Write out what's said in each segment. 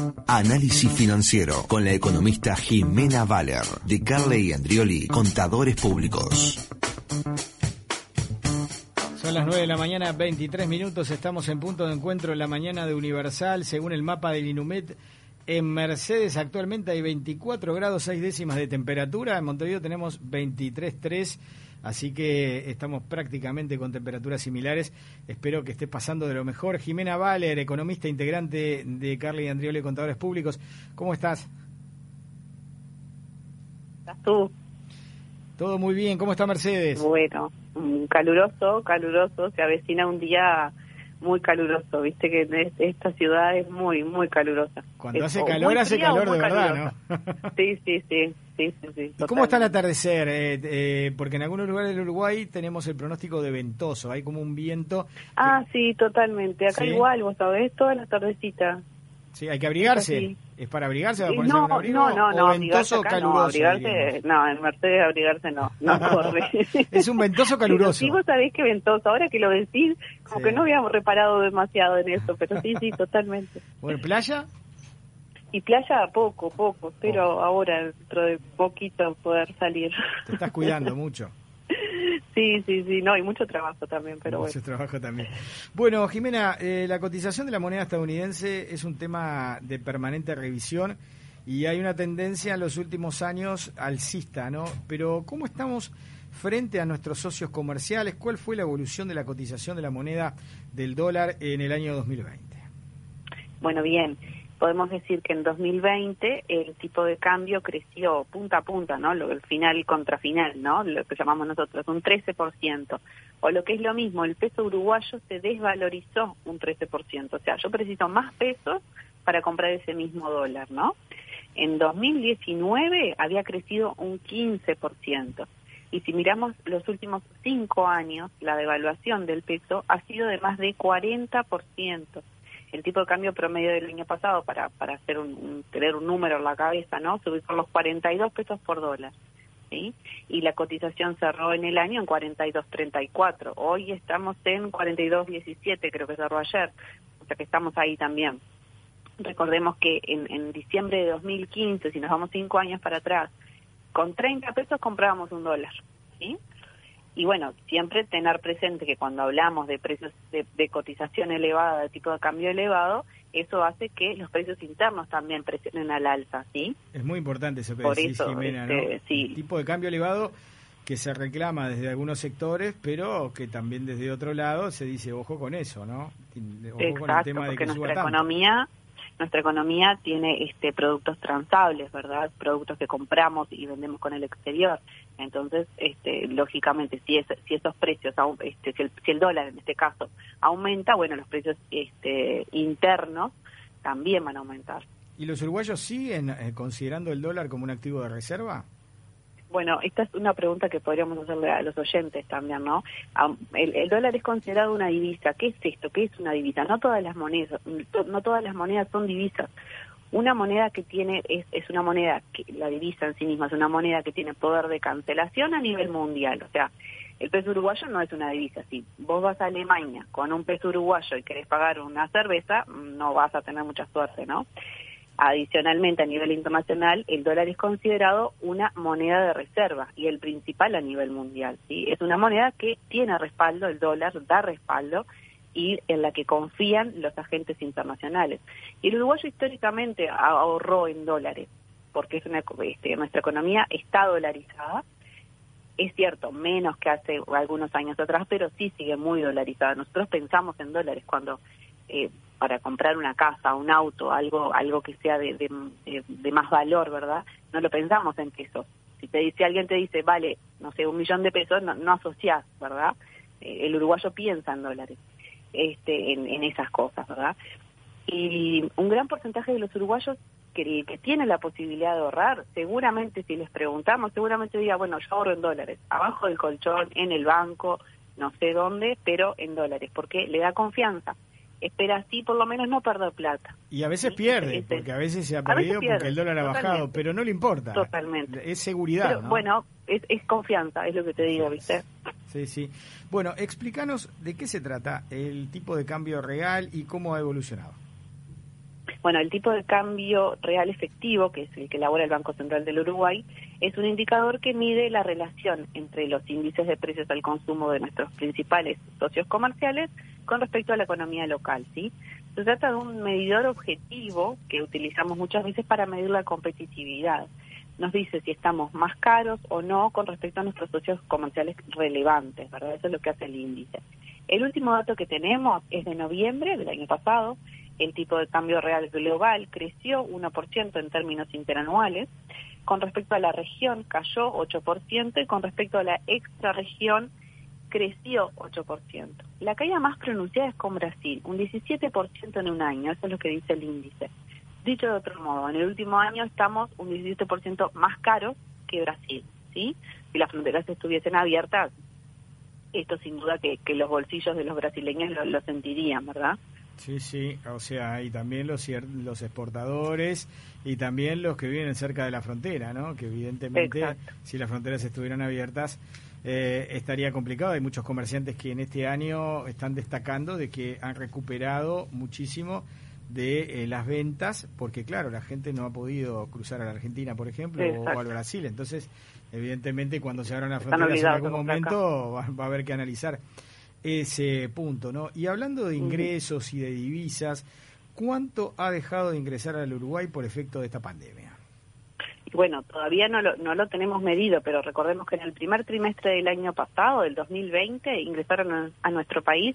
Análisis financiero con la economista Jimena Valer, de Carley Andrioli, Contadores Públicos. Son las 9 de la mañana, 23 minutos. Estamos en punto de encuentro en la mañana de Universal. Según el mapa del Inumet, en Mercedes actualmente hay 24 grados 6 décimas de temperatura. En Montevideo tenemos 23,3. Así que estamos prácticamente con temperaturas similares. Espero que estés pasando de lo mejor. Jimena Valer, economista integrante de Carley Andrioli, Contadores Públicos. ¿Cómo estás? ¿Estás tú? Todo muy bien. ¿Cómo está Mercedes? Bueno, caluroso. Se avecina un día muy caluroso. Viste que esta ciudad es muy, muy calurosa. Cuando hace calor de verdad, ¿no? Sí. ¿Y cómo está el atardecer? Porque en algunos lugares del Uruguay tenemos el pronóstico de ventoso, hay como un viento. Sí, totalmente. Acá ¿sí? Igual, vos sabés, toda la tardecita. Sí, hay que abrigarse. Sí. ¿Es para abrigarse? ¿Va a No, ventoso abrigarse, no, en Mercedes abrigarse no corre. Es un ventoso caluroso. Sí, vos sabés que ventoso, ahora que lo decís, como que no habíamos reparado demasiado en eso, pero sí, totalmente. Bueno, ¿playa? Y playa poco, pero ahora dentro de poquito poder salir. Te estás cuidando mucho. Sí, no, y mucho trabajo también, pero mucho trabajo también. Bueno, Jimena, la cotización de la moneda estadounidense es un tema de permanente revisión y hay una tendencia en los últimos años alcista, ¿no? Pero ¿cómo estamos frente a nuestros socios comerciales? ¿Cuál fue la evolución de la cotización de la moneda del dólar en el año 2020? Bueno, bien. Podemos decir que en 2020 el tipo de cambio creció punta a punta, ¿no? El final contra final, ¿no? Lo que llamamos nosotros, un 13%. O lo que es lo mismo, el peso uruguayo se desvalorizó un 13%. O sea, yo preciso más pesos para comprar ese mismo dólar, ¿no? En 2019 había crecido un 15%. Y si miramos los últimos 5 años, la devaluación del peso ha sido de más de 40%. El tipo de cambio promedio del año pasado, para hacer tener un número en la cabeza, ¿no? Subir por los 42 pesos por dólar, ¿sí? Y la cotización cerró en el año en 42.34. Hoy estamos en 42.17, creo que cerró ayer. O sea que estamos ahí también. Recordemos que en diciembre de 2015, si nos vamos 5 años para atrás, con 30 pesos comprábamos un dólar, ¿sí? Y bueno, siempre tener presente que cuando hablamos de precios de cotización elevada, de tipo de cambio elevado, eso hace que los precios internos también presionen al alza, ¿sí? Es muy importante eso que por decís, eso, Jimena, ¿no? Sí. El tipo de cambio elevado que se reclama desde algunos sectores, pero que también desde otro lado se dice, ojo con eso, ¿no? Ojo. Exacto, con el tema de que porque suba tanto. Nuestra economía tiene productos transables, ¿verdad? Productos que compramos y vendemos con el exterior. Entonces, lógicamente, si esos precios, si el dólar en este caso aumenta, bueno, los precios internos también van a aumentar. ¿Y los uruguayos siguen considerando el dólar como un activo de reserva? Bueno, esta es una pregunta que podríamos hacerle a los oyentes también, ¿no? El dólar es considerado una divisa. ¿Qué es esto? ¿Qué es una divisa? No todas las monedas son divisas. Una moneda que tiene es una moneda que la divisa en sí misma es una moneda que tiene poder de cancelación a nivel mundial. O sea, el peso uruguayo no es una divisa. Si vos vas a Alemania con un peso uruguayo y querés pagar una cerveza, no vas a tener mucha suerte, ¿no? Adicionalmente, a nivel internacional, el dólar es considerado una moneda de reserva y el principal a nivel mundial, ¿sí? Es una moneda que tiene respaldo, el dólar da respaldo y en la que confían los agentes internacionales. Y el uruguayo históricamente ahorró en dólares, porque nuestra economía está dolarizada. Es cierto, menos que hace algunos años atrás, pero sí sigue muy dolarizada. Nosotros pensamos en dólares cuando... para comprar una casa, un auto, algo que sea de más valor, ¿verdad? No lo pensamos en pesos. Si alguien te dice, vale, no sé, 1 millón de pesos, no asociás, ¿verdad? El uruguayo piensa en dólares, en esas cosas, ¿verdad? Y un gran porcentaje de los uruguayos que tienen la posibilidad de ahorrar, seguramente si les preguntamos, seguramente diga, bueno, yo ahorro en dólares, abajo del colchón, en el banco, no sé dónde, pero en dólares, porque le da confianza. Espera así por lo menos no perder plata. Y a veces pierde, porque a veces se ha perdido porque el dólar ha bajado, pero no le importa. Totalmente. Es seguridad, pero, ¿no? Bueno, es confianza, es lo que te digo, ¿viste? Sí. Bueno, explícanos de qué se trata el tipo de cambio real y cómo ha evolucionado. Bueno, el tipo de cambio real efectivo, que es el que elabora el Banco Central del Uruguay, es un indicador que mide la relación entre los índices de precios al consumo de nuestros principales socios comerciales con respecto a la economía local, ¿sí? Se trata de un medidor objetivo que utilizamos muchas veces para medir la competitividad. Nos dice si estamos más caros o no con respecto a nuestros socios comerciales relevantes, ¿verdad? Eso es lo que hace el índice. El último dato que tenemos es de noviembre del año pasado. El tipo de cambio real global creció 1% en términos interanuales. Con respecto a la región cayó 8% y con respecto a la extrarregión creció 8%. La caída más pronunciada es con Brasil, un 17% en un año, eso es lo que dice el índice. Dicho de otro modo, en el último año estamos un 17% más caros que Brasil, ¿sí? Si las fronteras estuviesen abiertas, esto sin duda que los bolsillos de los brasileños lo sentirían, ¿verdad? Sí, o sea, y también los exportadores y también los que viven cerca de la frontera, ¿no? Que evidentemente, exacto, si las fronteras estuvieran abiertas, estaría complicado. Hay muchos comerciantes que en este año están destacando de que han recuperado muchísimo de las ventas, porque claro, la gente no ha podido cruzar a la Argentina, por ejemplo, o al Brasil. Entonces, evidentemente, cuando se abran las fronteras en algún momento va a haber que analizar ese punto, ¿no? Y hablando de ingresos y de divisas, ¿cuánto ha dejado de ingresar al Uruguay por efecto de esta pandemia? Bueno, todavía no lo tenemos medido, pero recordemos que en el primer trimestre del año pasado, del 2020, ingresaron a nuestro país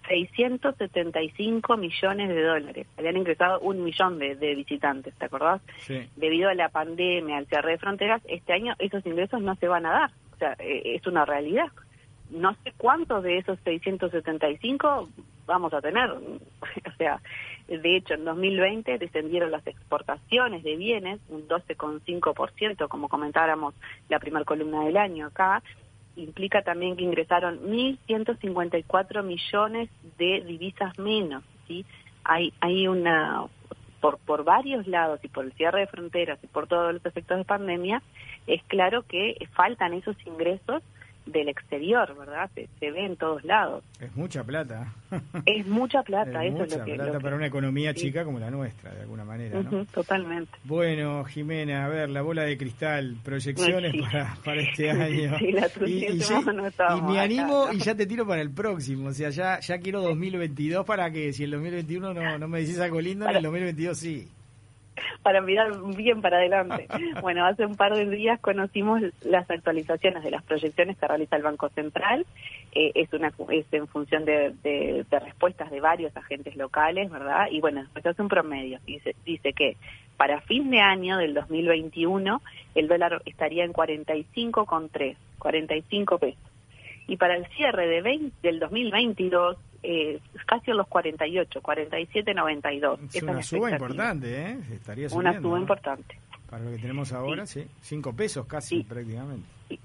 675 millones de dólares. Habían ingresado 1 millón de visitantes, ¿te acordás? Sí. Debido a la pandemia, al cierre de fronteras, este año esos ingresos no se van a dar. O sea, es una realidad. No sé cuántos de esos 675 vamos a tener. O sea, de hecho, en 2020 descendieron las exportaciones de bienes un 12,5%, como comentáramos la primera columna del año acá. Implica también que ingresaron 1.154 millones de divisas menos, ¿sí? Hay una, por varios lados, y por el cierre de fronteras y por todos los efectos de pandemia, es claro que faltan esos ingresos del exterior, ¿verdad? Se ve en todos lados. Es mucha plata. Es mucha plata, es eso mucha es lo que... plata para una economía chica como la nuestra, de alguna manera, ¿no? Totalmente. Bueno, Jimena, a ver, la bola de cristal, proyecciones para este año. Sí, y me animo acá, ¿no? Y ya te tiro para el próximo, o sea, ya quiero 2022 para que si el 2021 no me decís algo lindo, en el 2022 sí. Para mirar bien para adelante. Bueno, hace un par de días conocimos las actualizaciones de las proyecciones que realiza el Banco Central. Es en función de respuestas de varios agentes locales, ¿verdad? Y bueno, después hace un promedio. Dice que para fin de año del 2021 el dólar estaría en 45,3, 45 pesos. Y para el cierre del 2022, casi en los 48, 47,92. Es una suba importante, ¿eh? Estaría subiendo, una suba importante. Para lo que tenemos ahora, sí. 5 pesos casi, prácticamente.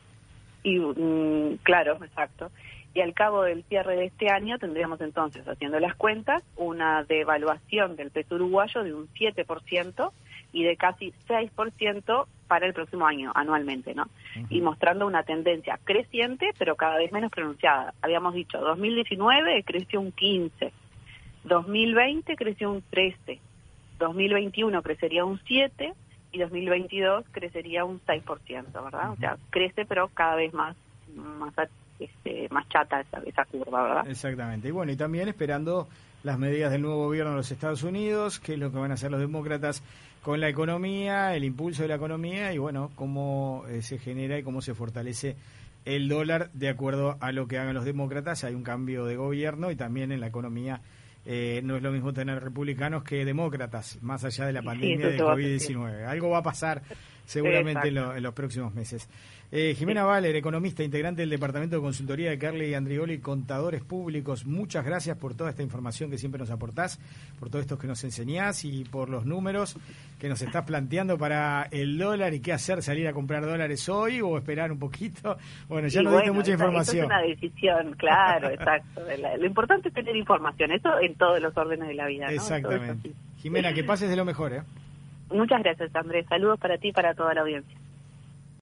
Claro, exacto. Y al cabo del cierre de este año tendríamos entonces, haciendo las cuentas, una devaluación del peso uruguayo de un 7% y de casi 6% para el próximo año, anualmente, ¿no? Y mostrando una tendencia creciente, pero cada vez menos pronunciada. Habíamos dicho, 2019 creció un 15%, 2020 creció un 13%, 2021 crecería un 7% y 2022 crecería un 6%, ¿verdad? O sea, crece, pero cada vez más chata esa curva, ¿verdad? Exactamente. Y bueno, y también esperando las medidas del nuevo gobierno de los Estados Unidos, qué es lo que van a hacer los demócratas con la economía, el impulso de la economía y bueno, cómo se genera y cómo se fortalece el dólar de acuerdo a lo que hagan los demócratas. Hay un cambio de gobierno y también en la economía no es lo mismo tener republicanos que demócratas, más allá de la pandemia de COVID-19. Algo va a pasar seguramente en los próximos meses. Jimena Valer, economista, integrante del Departamento de Consultoría de Carly Andrioli, Contadores Públicos, muchas gracias por toda esta información que siempre nos aportás, por todo esto que nos enseñás y por los números que nos estás planteando para el dólar y qué hacer, salir a comprar dólares hoy o esperar un poquito. Bueno, ya nos diste mucha información. Es una decisión, claro, exacto. Lo importante es tener información, eso en todos los órdenes de la vida, ¿no? Exactamente. Jimena, que pases de lo mejor, ¿eh? Muchas gracias, Andrés. Saludos para ti y para toda la audiencia.